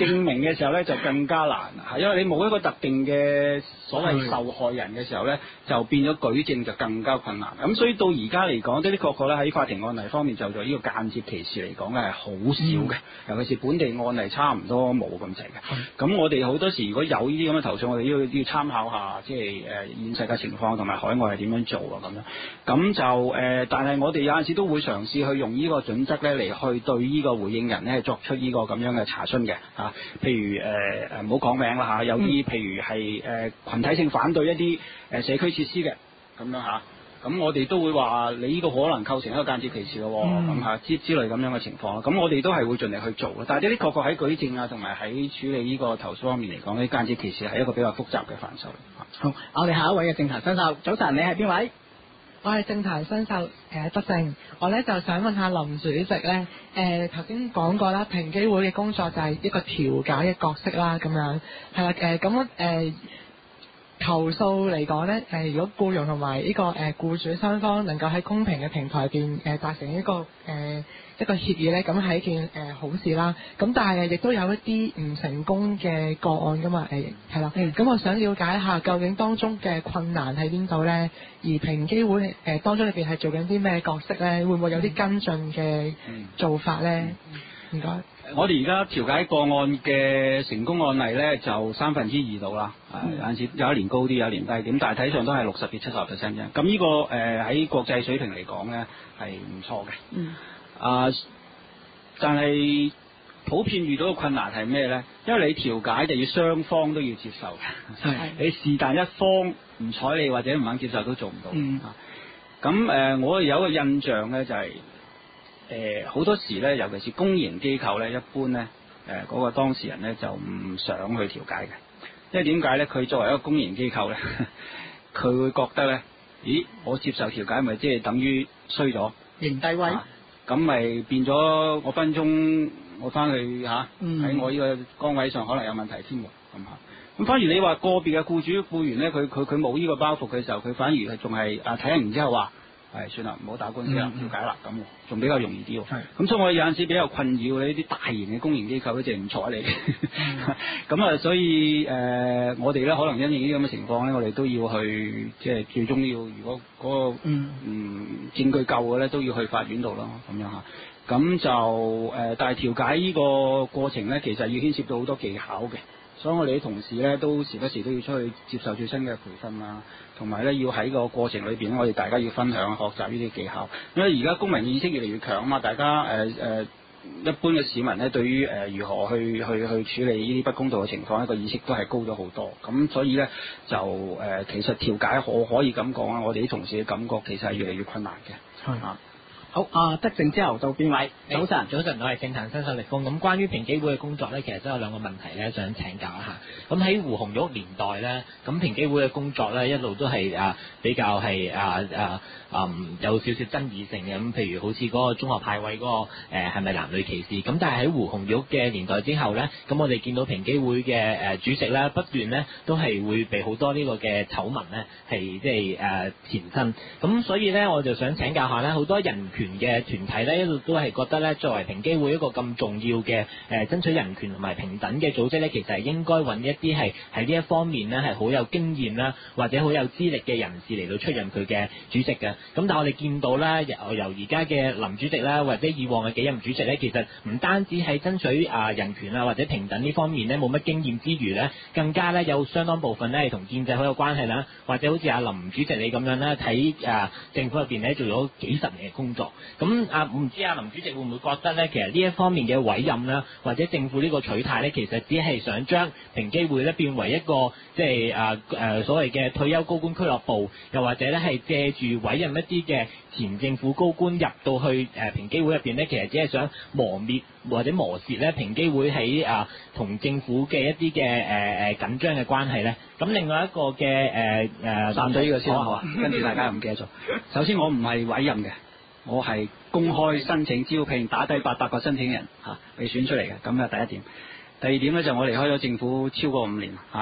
證明嘅時候咧就更加難，係因為你冇一個特定嘅所謂受害人嘅時候咧，就變咗舉證就更加困難。咁所以到而家嚟講，的的確確咧喺法庭案例方面就做呢個間接歧視嚟講咧係好少嘅，嗯、尤其是本地案例差唔多冇咁滯嘅。咁、嗯、我哋好多時如果有呢啲咁嘅投訴，我哋要要參考下即係誒現實嘅情況同埋海外係點樣做啊咁樣。咁就誒、呃，但係我哋有陣時都會嘗試去用呢個準則咧嚟去對呢個回應人咧作出呢個咁樣嘅查詢嘅嚇。譬如誒誒唔好講名啦嚇，有啲譬如係誒羣體性反對一啲誒社區設施嘅咁樣嚇。咁我哋都會話你呢個可能構成一個間接歧視咯，咁嚇之之類咁樣嘅情況啦。咁我哋都係會盡力去做嘅，但係呢啲確確喺舉證啊，同埋喺處理呢個投訴方面嚟講，呢間接歧視係一個比較複雜嘅範疇。 好，我哋下一位嘅政壇新秀，早晨，你係邊位？ 我係政壇新秀誒德正，我咧就想問下林主席咧，誒頭先講過啦，平機會嘅工作就係一個調解嘅角色啦，咁樣係啦，誒咁誒。投訴嚟講咧，誒如果僱傭同埋呢個誒僱主雙方能夠喺公平嘅平台入邊誒達成一個誒、呃、一個協議咧，咁係一件誒、呃、好事啦。咁但係亦都有一啲唔成功嘅個案噶嘛，誒係啦。咁、嗯、我想了解一下究竟當中嘅困難喺邊度咧？而平機會誒、呃、當中裏邊係做緊啲咩角色咧？會唔會有啲跟進嘅做法咧？唔該。 我哋而家調解個案嘅成功案例咧，就三分之二度啦。誒有陣時有一年高啲，有一年低啲，咁大體上都係六十至七十 percent 啫。咁呢個誒喺、呃、國際水平嚟講咧係唔錯嘅。嗯。啊、呃，但係普遍遇到嘅困難係咩咧？因為你調解就要雙方都要接受嘅。係。你是但一方唔睬你或者唔肯接受都做唔到。嗯。咁誒、呃，我有一個印象咧就係、是。誒好、呃、多時咧，尤其是公營機構咧，一般咧，誒、呃、嗰、那個當事人咧就唔想去調解嘅，因為點解咧？佢作為一個公營機構咧，佢會覺得咧，咦，我接受調解咪即係等於衰咗， 認低位， 咁咪、啊、變咗我分鐘我翻去嚇喺、啊嗯、我呢個崗位上可能有問題添喎，咁嚇。咁反而你話個別嘅僱主僱員咧，佢佢佢冇呢個包袱嘅時候，佢反而係仲係啊睇完之後話。係算啦，唔好打官司啦，調解啦，咁仲比較容易啲喎。咁、嗯、所以我有陣時比較困擾呢啲大型嘅公營機構，佢淨係唔睬你。咁啊、嗯，所以誒、呃，我哋咧可能因應呢啲咁嘅情況咧，我哋都要去即係最終要，如果嗰、那個嗯，嗯證據夠嘅咧，都要去法院度咯，咁樣嚇。咁就誒、呃，但係調解呢個過程咧，其實要牽涉到好多技巧嘅。所以我哋啲同事咧都時不時都要出去接受最新嘅培訓啦，同埋咧要喺個過程裏邊咧，我哋大家要分享學習呢啲技巧。因為而家公民意識越嚟越強啊嘛，大家誒誒、呃、一般嘅市民咧對於誒、呃、如何去去去處理呢啲不公道嘅情況，一個意識都係高咗好多。咁所以咧就誒、呃、其實調解可可以咁講啦，我哋啲同事嘅感覺其實係越嚟越困難嘅。係啊。 好啊，德正之後到邊位？早晨， 早晨，我係政壇新秀力峰。咁關於平機會嘅工作咧，其實都有兩個問題咧，想請教一下。咁喺胡紅玉年代咧，咁平機會嘅工作咧，一路都係啊比較係啊啊啊有少少爭議性嘅。咁譬如好似嗰個中學派位嗰、嗰個誒係咪男女歧視？咁但係喺胡紅玉嘅年代之後咧，咁我哋見到平機會嘅誒主席咧，不斷咧都係會被好多呢個嘅醜聞咧係即係誒纏身。咁所以咧，我就想請教下咧，好多人權嘅團體咧，一路都係覺得咧，作為平機會一個咁重要嘅誒、呃、爭取人權同埋平等嘅組織咧，其實係應該揾一啲係喺呢一方面咧係好有經驗啦，或者好有資歷嘅人士嚟到出任佢嘅主席嘅。咁但係我哋見到咧，由由而家嘅林主席啦，或者以往嘅幾任主席咧，其實唔單止係爭取啊、呃、人權啊或者平等呢方面咧冇乜經驗之餘咧，更加咧有相當部分咧係同建制好有關係啦，或者好似阿林主席你咁樣咧，喺誒政府入邊咧做咗幾十年嘅工作。咁啊，唔知阿林主席會唔會覺得咧，其實呢一方面嘅委任啦，或者政府呢個取態咧，其實只係想將平機會咧變為一個即係啊誒所謂嘅退休高官俱樂部，又或者咧係借住委任一啲嘅前政府高官入到去誒平機會入邊咧，其實只係想磨滅或者磨蝕咧平機會喺啊同政府嘅一啲嘅誒誒緊張嘅關係咧。咁另外一個嘅誒誒， 站咗呢個先好啊，跟住大家又唔記得咗。首先我唔係委任嘅。我係公開申請招聘，打低八百個申請人嚇被選出嚟嘅，咁啊第一點。第二點咧就我離開咗政府超過五年嚇，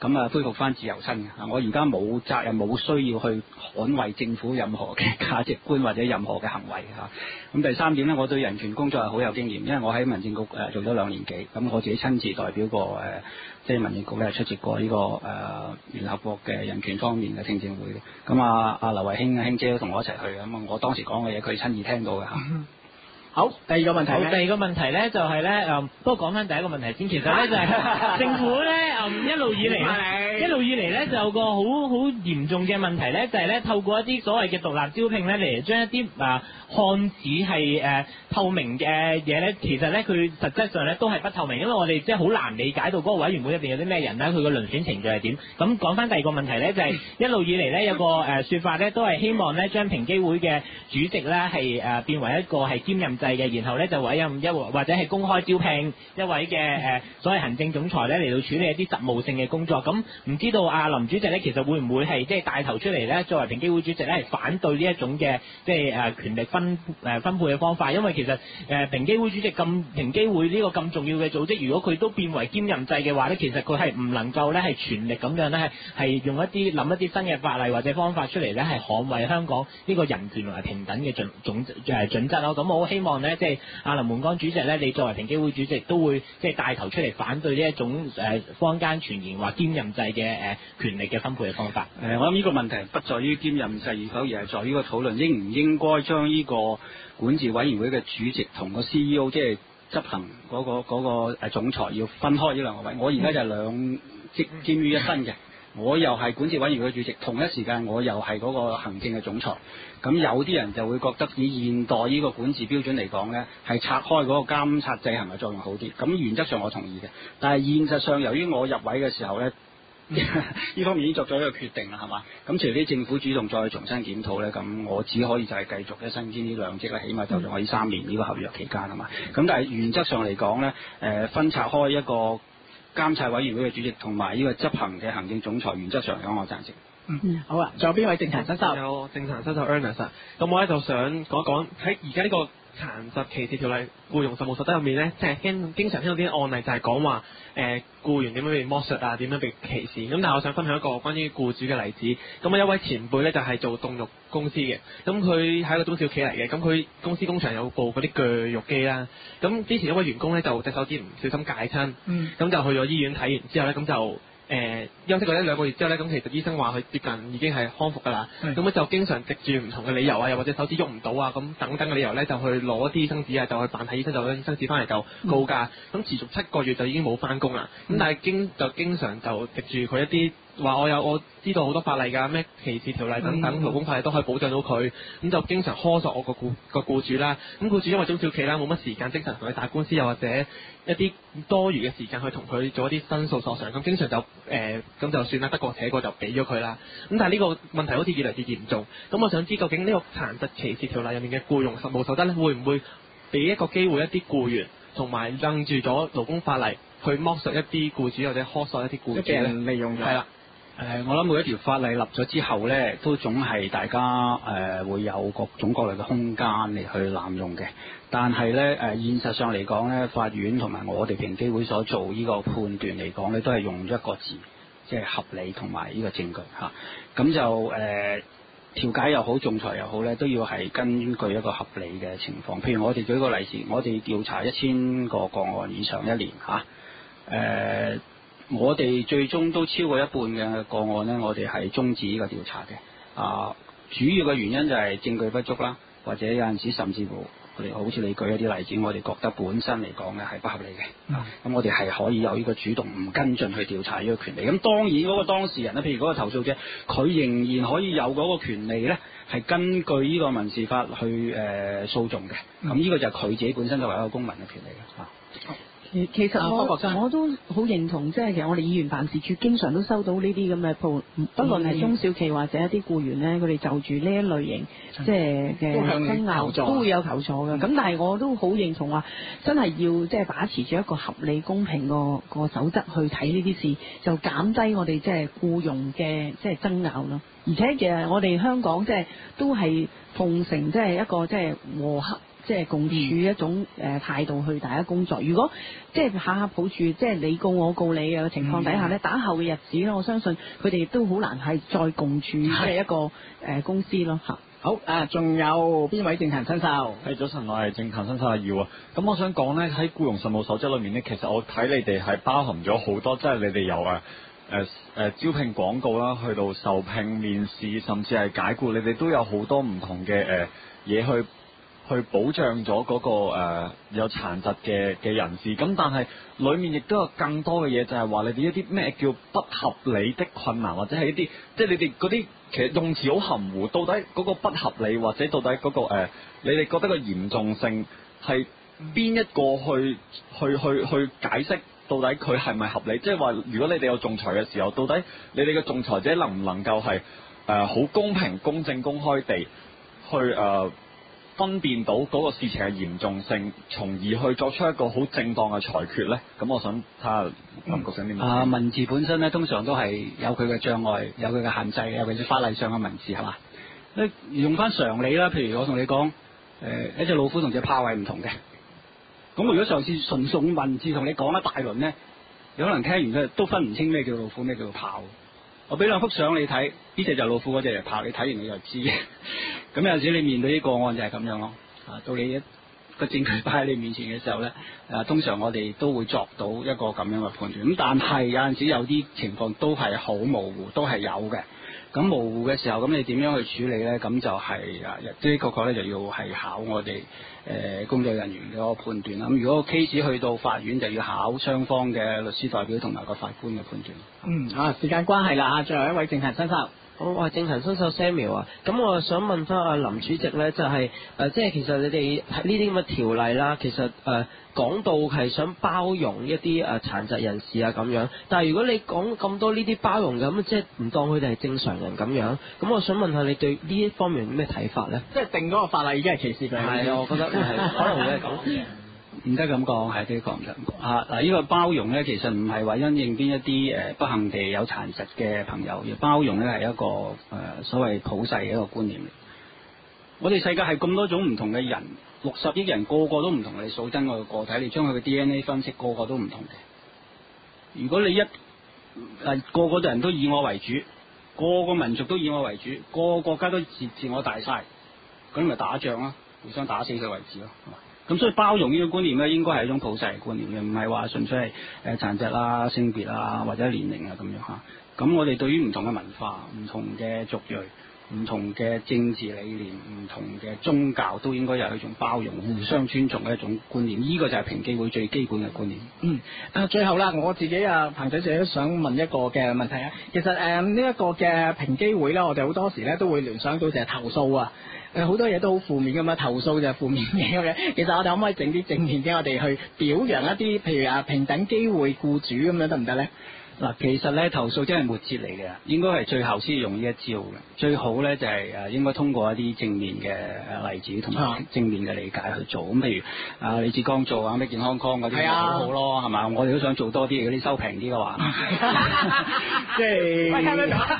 咁啊恢復翻自由身嘅。我而家冇責任冇需要去捍衛政府任何嘅價值觀或者任何嘅行為嚇。咁第三點咧，我對人權工作係好有經驗，因為我喺民政局誒做咗兩年幾，咁我自己親自代表過誒，即係民政局咧出席過呢個誒聯合國嘅人權方面嘅聽證會嘅。咁啊啊劉慧卿啊卿姐都同我一齊去，咁啊我當時講嘅嘢佢親自聽到嘅嚇。 好，第二個問題好，第二個問題咧就係咧，誒，不過講翻第一個問題先，其實咧就係政府咧，誒一路以嚟咧，一路以嚟咧就有個好好嚴重嘅問題咧，就係咧透過一啲所謂嘅獨立招聘咧嚟將一啲啊看似係誒透明嘅嘢咧，其實咧佢實質上咧都係不透明，因為我哋即係好難理解到嗰個委員會入邊有啲咩人咧，佢個遴選程序係點。咁講翻第二個問題咧，就係一路以嚟咧有個誒説法咧，都係希望咧將平機會嘅主席咧係誒變為一個係兼任制嘅，然後咧就委任一或者係公開招聘一位嘅誒所謂行政總裁咧嚟到處理一啲實務性嘅工作。咁唔知道阿林主席咧，其實會唔會係即係帶頭出嚟咧，作為平機會主席咧係反對呢一種嘅即係誒權力分誒分配嘅方法？因為其實誒平機會主席咁平機會呢個咁重要嘅組織，如果佢都變為兼任制嘅話咧，其實佢係唔能夠咧係全力咁樣咧係係用一啲諗一啲新嘅法例或者方法出嚟咧係捍衛香港呢個人權同埋平等嘅準總誒準則咯。咁我好希望咧即係阿林煥光主席咧，你作為平機會主席都會即係帶頭出嚟反對呢一種誒坊間傳言話兼任制嘅誒權力嘅分配嘅方法。 誒，我諗呢個問題不在於兼任制與否，而係在於個討論應唔應該將呢個管治委員會嘅主席同個 C E O 即係執行嗰、嗰個嗰、嗰個總裁要分開呢兩個位。我而家就兩職兼於一身嘅，我又係管治委員會嘅主席，同一時間我又係嗰個行政嘅總裁。咁有啲人就會覺得以現代呢個管治標準嚟講呢，係拆開嗰個監察制衡嘅作用好啲。咁原則上我同意嘅，但係現實上由於我入位嘅時候呢，呢方面已經作咗一個決定啦，係嘛？咁除非政府主動再重新檢討呢，咁我只可以就係繼續一身兼呢兩職啦，起碼就仲可以三年呢個合約期間係嘛？咁但係原則上嚟講呢，誒分拆開一個監察委員會嘅主席同埋呢個執行嘅行政總裁，原則上嚟講我贊成。 嗯，好啊，仲有邊位政壇新秀？ 有政壇新秀 Ernest 啊，咁我咧就想講一講喺而家呢個殘疾歧視條例僱傭實務守則入面咧，即係經經常聽到啲案例就係講話誒僱員點樣被剝削啊，點樣被歧視。咁但係我想分享一個關於僱主嘅例子。咁啊一位前輩咧就係做凍肉公司嘅，咁佢係一個中小企嚟嘅，咁佢公司工場有部嗰啲鋸肉機啦。咁之前一位員工咧就隻手指唔小心戒親， 嗯， 咁就去咗醫院睇完之後咧，咁就誒、呃、休息過一兩個月之後咧，咁其實醫生話佢接近已經係康復㗎啦。咁咧就經常藉住唔同嘅理由啊，又或者手指喐唔到啊，咁等等嘅理由咧，就去攞一啲醫生紙啊，就去扮睇醫生，就攞醫生紙翻嚟就告假。咁、嗯、持續七個月就已經冇翻工啦。咁、嗯、但係經就經常就藉住佢一啲話，我有我知道好多法例㗎，咩歧視條例等等，勞工法例都可以保障到佢。咁就經常苛索我個僱個僱主啦。咁僱主因為中小企啦，冇乜時間精神同佢打官司，又或者一啲多餘嘅時間去同佢做一啲申訴索償，咁經常就誒咁、呃、就算啦，得過且過就俾咗佢啦。咁但係呢個問題好似越嚟越嚴重。咁我想知究竟呢個殘疾歧視條例入面嘅僱傭實務守則咧，會唔會俾一個機會一啲僱員同埋楞住咗勞工法例去剝削一啲僱主或者苛索一啲僱主咧？ 利用咗。係啦。 誒、呃，我諗每一條法例立咗之後呢，都總係大家誒、呃、會有各種各類嘅空間嚟去濫用嘅。但係呢，誒、呃、現實上嚟講呢，法院同埋我哋平機會所做呢個判斷嚟講呢，都係用一個字，即係合理同埋呢個證據嚇。咁、啊、就誒調解又好，仲裁又好呢，都要係根據一個合理嘅情況。譬如我哋舉個例子，我哋調查一千個個案以上一年嚇，誒、啊。呃我哋最終都超過一半嘅個案呢，我哋係終止呢個調查嘅。啊，主要嘅原因就係證據不足啦，或者有陣時甚至乎我哋好似你舉一啲例子，我哋覺得本身嚟講呢係不合理嘅。咁、啊、我哋係可以有呢個主動唔跟進去調查呢個權利。咁當然嗰個當事人呢，譬如嗰個投訴者，佢仍然可以有嗰個權利呢，係根據呢個民事法去誒、呃、訴訟嘅。咁呢個就係佢自己本身作為一個公民嘅權利啦。啊其其實我、啊、我都好認同，即係其實我哋議員辦事處經常都收到呢啲咁嘅報，不論係中小企或者一啲僱員咧，佢哋就住呢一類型即係嘅爭拗都會有求助嘅。咁、嗯、但係我都好認同話，真係要即係把持住一個合理公平個個守則去睇呢啲事，就減低我哋即係僱傭嘅即係爭拗咯。而且其實我哋香港即係都係奉承即係一個即係和洽。即即係共處一種誒態度去大家工作。如果即係下下抱住即係你告我告你嘅情況底下咧，打後嘅日子咧，我相信佢哋亦都好難係再共處即係一個誒公司咯嚇。 好啊，仲有邊位政壇新秀？ 係早晨，我係政壇新秀阿耀啊。咁我想講咧，喺僱傭實務守則裏面咧，其實我睇你哋係包含咗好多，即係你哋由誒誒誒招聘廣告啦，去到受聘、面試，甚至係解僱，你哋都有好多唔同嘅誒嘢去去保障咗嗰、那個誒、呃、有殘疾嘅嘅人士。咁但係裡面亦都有更多嘅嘢，就係話你哋一啲咩叫不合理的困難，或者係一啲即係你哋嗰啲。其實用詞好含糊，到底嗰個不合理或者到底嗰、那個、呃、你哋覺得個嚴重性係邊一個去去去去解釋到底佢係咪合理？即係話，如果你哋有仲裁嘅時候，到底你哋嘅仲裁者能唔能夠係誒好公平、公正、公開地去誒、呃、分辨到嗰個事情嘅嚴重性，從而去作出一個好正當嘅裁決咧？咁我想睇下林局長點樣。 啊，文字本身咧，通常都係有佢嘅障礙，有佢嘅限制，尤其是法例上嘅文字係嘛？用翻常理啦，譬如我同你講，誒、呃、一隻老虎同隻豹係唔同嘅。咁如果上次純送文字同你講一大輪咧，有可能聽完咧都分唔清咩叫老虎，咩叫豹。我俾兩幅相你睇，呢隻就老虎，嗰隻就豹，你睇完你就知。咁有陣時你面對啲個案就係咁樣咯。啊，到你一個證據擺喺你面前嘅時候咧，誒，通常我哋都會作到一個咁樣嘅判斷。咁但係有陣時有啲情況都係好模糊，都係有嘅。咁模糊嘅時候，咁你點樣去處理咧？咁就係啊，的的確確咧就要係考我哋誒、呃、工作人員嗰個判斷啦。咁如果個 case 去到法院，就要考雙方嘅律師代表同埋個法官嘅判斷。 嗯，啊，時間關係啦，最後一位政壇新秀。 我係政壇新秀 Samuel 啊，咁我想問翻阿林主席咧，就係、是、誒、呃，即係其實你哋喺呢啲咁嘅條例啦，其實誒、呃、講到係想包容一啲誒、呃、殘疾人士啊咁樣，但係如果你講咁多呢啲包容嘅，咁即係唔當佢哋係正常人咁樣，咁我想問下你對呢一方面有咩睇法咧？ 即係定嗰個法例已經係歧視佢。 係啊，我覺得係可能會係咁。 唔得咁講，係的確唔得咁講啊！嗱，呢個包容咧，其實唔係話因應邊一啲誒不幸地有殘疾嘅朋友，而包容咧係一個誒、呃、所謂普世嘅一個觀念嚟。我哋世界係咁多種唔同嘅人，六十億人個個都唔同，你數真個個體，你將佢嘅 D N A 分析，個個都唔同嘅。如果你一誒、呃、個個人都以我為主，個個民族都以我為主，個個國家都自自我大晒，咁咪打仗咯，互相打死佢為止咯。咁所以包容呢個觀念咧，應該係一種普世嘅觀念嘅，唔係話純粹係誒殘疾啦、性別啊或者年齡啊咁樣嚇。咁我哋對於唔同嘅文化、唔同嘅族裔、唔同嘅政治理念、唔同嘅宗教，都應該有一種包容、互相尊重嘅一種觀念。呢、這個就係平機會最基本嘅觀念。 嗯，啊最後啦，我自己啊彭仔仔都想問一個嘅問題啊。其實誒呢一個嘅平機會咧，我哋好多時咧都會聯想到就係投訴啊。誒好多嘢都好負面㗎嘛，投訴就係負面嘢咁樣。其實我哋可唔可以整啲正面嘅，我哋去表揚一啲，譬如啊平等機會僱主咁樣得唔得咧？ 嗱，其實咧投訴真係末節嚟嘅，應該係最後先用呢一招嘅。最好咧就係誒應該通過一啲正面嘅例子同埋正面嘅理解去做。咁譬如啊李志剛做啊咩健康康嗰啲好好咯，係嘛？我哋都想做多啲，嗰啲收平啲嘅話，即係喂聽得到？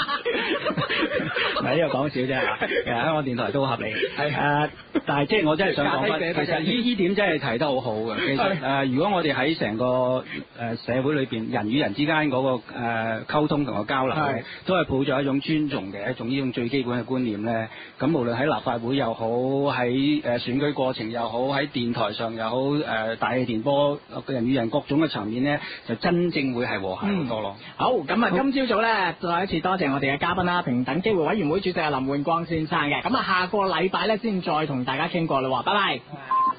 唔係呢個講笑啫，其實香港電台都好合理。係誒，但係即係我真係想講翻，其實呢呢點真係提得好好嘅。其實誒，如果我哋喺成個誒社會裏邊人與人之間嗰個誒溝通同個交流咧，都係抱著一種尊重嘅一種呢種最基本嘅觀念咧。咁無論喺立法會又好，喺誒選舉過程又好，喺電台上又好，誒大氣電波人與人各種嘅層面咧，就真正會係和諧好多咯。 好，咁啊，今朝早咧再一次多謝我哋嘅嘉賓啦，平等機會委員會主席林煥光先生嘅。咁啊，下個禮拜咧先再同大家傾過啦喎，拜拜。